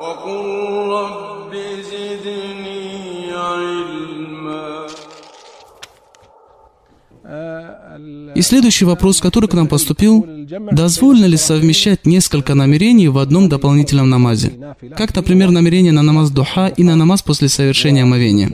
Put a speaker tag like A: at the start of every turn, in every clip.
A: И следующий вопрос, который к нам поступил: дозволено ли совмещать несколько намерений в одном дополнительном намазе? Как, например, намерение на намаз духа и на намаз после совершения омовения.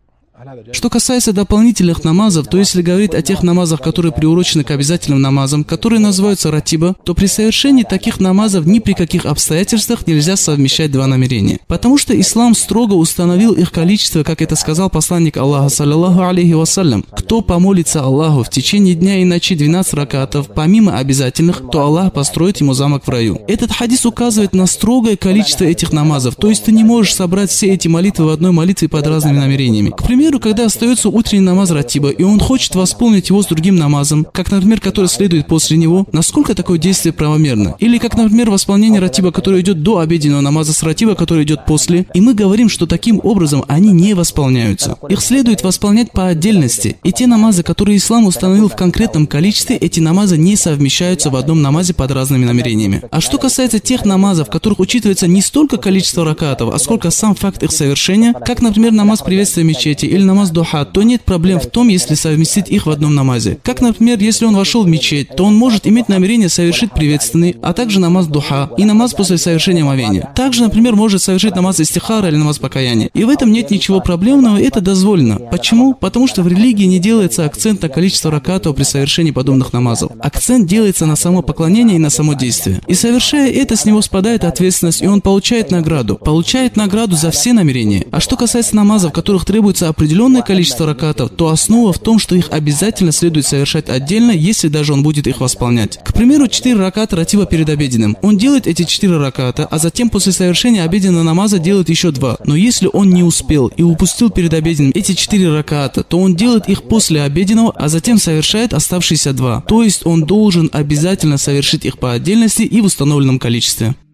A: Что касается дополнительных намазов, то если говорить о тех намазах, которые приурочены к обязательным намазам, которые называются ратиба, то при совершении таких намазов ни при каких обстоятельствах нельзя совмещать два намерения. Потому что ислам строго установил их количество, как это сказал посланник Аллаха, саллаллаху алейхи вассалям: кто помолится Аллаху в течение дня и ночи 12 ракатов, помимо обязательных, то Аллах построит ему замок в раю. Этот хадис указывает на строгое количество этих намазов, то есть ты не можешь собрать все эти молитвы в одной молитве под разными намерениями. К примеру, когда остается утренний намаз ратиба, и он хочет восполнить его с другим намазом, как, например, который следует после него, насколько такое действие правомерно? Или, как, например, восполнение ратиба, который идет до обеденного намаза с ратиба, который идет после, и мы говорим, что таким образом они не восполняются. Их следует восполнять по отдельности, и те намазы, которые ислам установил в конкретном количестве, эти намазы не совмещаются в одном намазе под разными намерениями. А что касается тех намазов, в которых учитывается не столько количество ракатов, а сколько сам факт их совершения, как, например, намаз приветствия мечети или намаз духа, то нет проблем в том, если совместить их в одном намазе. Как, например, если он вошел в мечеть, то он может иметь намерение совершить приветственный, а также намаз духа и намаз после совершения омовения. Также, например, может совершить намаз истихара или намаз покаяния. И в этом нет ничего проблемного, это дозволено. Почему? Потому что в религии не делается акцент на количество ракатов при совершении подобных намазов. Акцент делается на само поклонение и на само действие. И совершая это, с него спадает ответственность, и он получает награду. Получает награду за все намерения. А что касается намазов, в которых требуется определенное количество ракатов, то основа в том, что их обязательно следует совершать отдельно, если даже он будет их восполнять. К примеру, 4 раката ратиба перед обеденным. Он делает эти 4 раката, а затем после совершения обеденного намаза делает еще 2. Но если он не успел и упустил перед обеденным эти 4 раката, то он делает их после обеденного, а затем совершает оставшиеся 2. То есть он должен обязательно совершить их по отдельности и в установленном количестве.